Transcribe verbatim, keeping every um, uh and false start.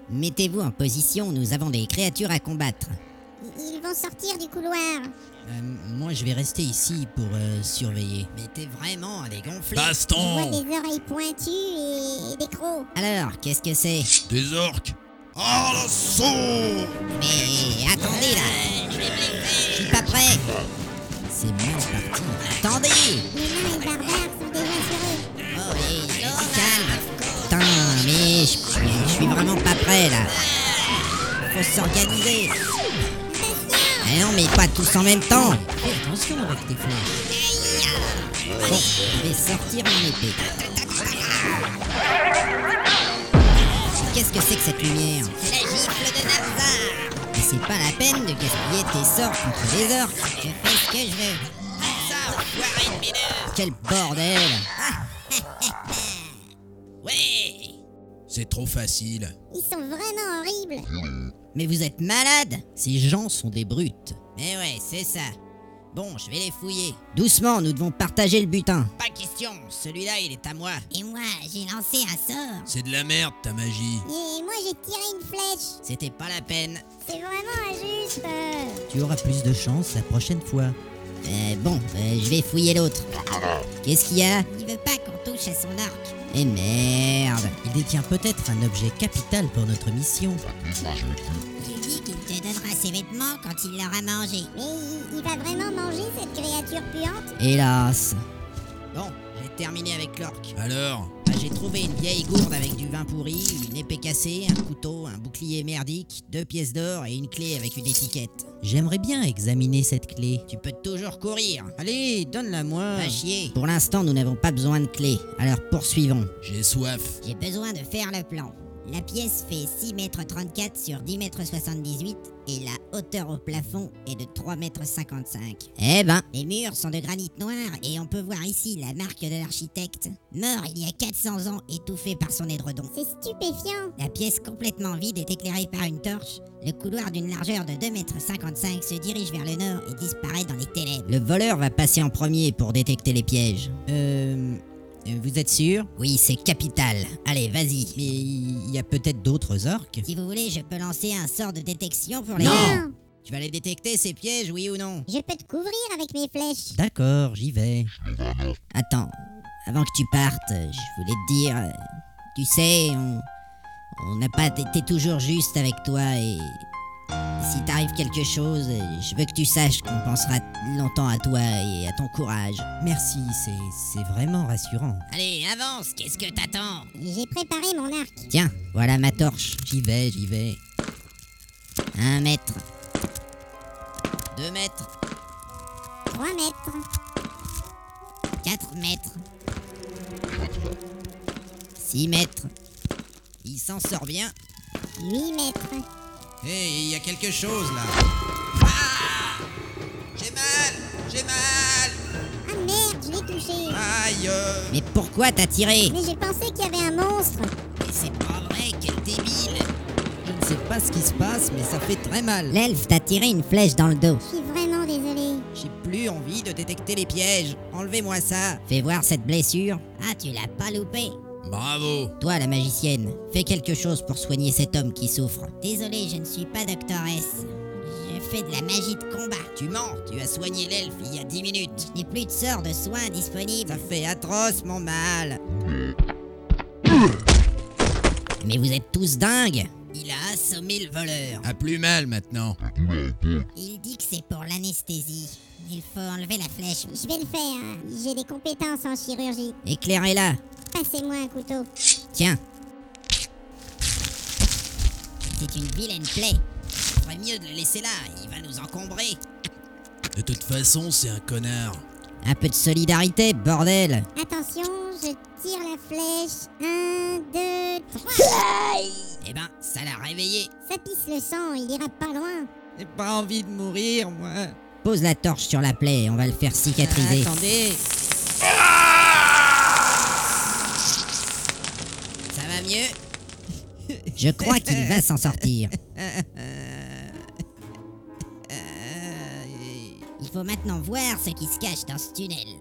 Mettez-vous en position, nous avons des créatures à combattre. Ils vont sortir du couloir. Euh, moi, je vais rester ici pour euh, surveiller. Mais t'es vraiment à les gonfler. Je vois Baston! des oreilles pointues et, et des crocs. Alors, qu'est-ce que c'est? Des orques! À l'assaut! Mais attendez là, je suis pas prêt. C'est mal parti. Attendez. Les nains et barbares sont déjà sur eux. Oh, et, calme. Putain, mais je, je suis vraiment pas prêt là. Faut s'organiser. Eh non, mais pas tous en même temps. Fais attention avec tes flèches. Bon, je vais sortir mon épée. Qu'est-ce que c'est que cette lumière? C'est la gifle de Nabzar. Mais c'est pas la peine de gaspiller tes sorts contre les orques. Je fais ce que je veux. Ça, enfoiré de mineur. Quel bordel. Ouais. C'est trop facile. Ils sont vraiment horribles. Mais vous êtes malade? Ces gens sont des brutes. Mais ouais, c'est ça. Bon, je vais les fouiller. Doucement, nous devons partager le butin. Pas question, celui-là il est à moi. Et moi, j'ai lancé un sort. C'est de la merde, ta magie. Et moi, j'ai tiré une flèche. C'était pas la peine. C'est vraiment injuste. Tu auras plus de chance la prochaine fois. Euh, bon, euh, je vais fouiller l'autre. Qu'est-ce qu'il y a? Il veut pas qu'on touche à son arc. Eh merde. Il détient peut-être un objet capital pour notre mission. Il dit qu'il te donnera ses vêtements quand il l'aura mangé. Mais il, il va vraiment manger cette créature puante? Hélas. Bon, j'ai terminé avec l'orque. Alors? Bah, j'ai trouvé une vieille gourde avec du vin pourri, une épée cassée, un couteau, un bouclier merdique, deux pièces d'or et une clé avec une étiquette. J'aimerais bien examiner cette clé. Tu peux toujours courir. Allez, donne-la-moi. Va chier. Pour l'instant, nous n'avons pas besoin de clé. Alors poursuivons. J'ai soif. J'ai besoin de faire le plan. La pièce fait six mètres trente-quatre sur dix mètres soixante-dix-huit et la hauteur au plafond est de trois mètres cinquante-cinq. Eh ben, Les murs sont de granit noir et on peut voir ici la marque de l'architecte, mort il y a quatre cents ans, étouffé par son édredon. C'est stupéfiant. La pièce complètement vide est éclairée par une torche. Le couloir d'une largeur de deux mètres cinquante-cinq se dirige vers le nord et disparaît dans les ténèbres. le voleur va passer en premier pour détecter les pièges. Euh... Vous êtes sûr? Oui, c'est capital. Allez, vas-y. Mais il y a peut-être d'autres orques. Si vous voulez, je peux lancer un sort de détection pour les... Non. Tu vas les détecter, ces pièges, oui ou non? Je peux te couvrir avec mes flèches. D'accord, j'y vais. Attends, avant que tu partes, je voulais te dire... euh, Tu sais, on... On n'a pas été toujours juste avec toi et... Si t'arrive quelque chose, je veux que tu saches qu'on pensera longtemps à toi et à ton courage. Merci, c'est c'est vraiment rassurant. Allez, avance, qu'est-ce que t'attends? J'ai préparé mon arc. Tiens, voilà ma torche. J'y vais, j'y vais. Un mètre. Deux mètres. Trois mètres. Quatre mètres. Six mètres. Il s'en sort bien. Huit mètres. Hé, hey, il y a quelque chose là. Ah! J'ai mal! J'ai mal! Ah merde, je l'ai touché. Aïe! euh. Mais pourquoi t'as tiré? Mais j'ai pensé qu'il y avait un monstre. Mais c'est pas vrai, quel débile! Je ne sais pas ce qui se passe, mais ça fait très mal. L'elfe t'a tiré une flèche dans le dos. Je suis vraiment désolée. J'ai plus envie de détecter les pièges. Enlevez-moi ça. Fais voir cette blessure. Ah, tu l'as pas loupé. Bravo! Toi, la magicienne, fais quelque chose pour soigner cet homme qui souffre. Désolée, je ne suis pas doctoresse. Je fais de la magie de combat. Tu mens, tu as soigné l'elfe il y a dix minutes. Je n'ai plus de sort de soins disponible. Ça fait atrocement mal. Mais vous êtes tous dingues. Il a assommé le voleur. A plus mal maintenant. Il dit que c'est pour l'anesthésie. Il faut enlever la flèche. Je vais le faire. J'ai des compétences en chirurgie. Éclairez-la. Passez-moi un couteau. Tiens, C'est une vilaine plaie. il ferait mieux de le laisser là. Il va nous encombrer. De toute façon, c'est un connard. Un peu de solidarité, bordel. Attention, je tire la flèche. Un, deux, trois. Eh ben, ça l'a réveillé. Ça pisse le sang, il ira pas loin. J'ai pas envie de mourir, moi. Pose la torche sur la plaie et on va le faire cicatriser. Attendez. Ça va mieux? Je crois qu'il va s'en sortir. Il faut maintenant voir ce qui se cache dans ce tunnel.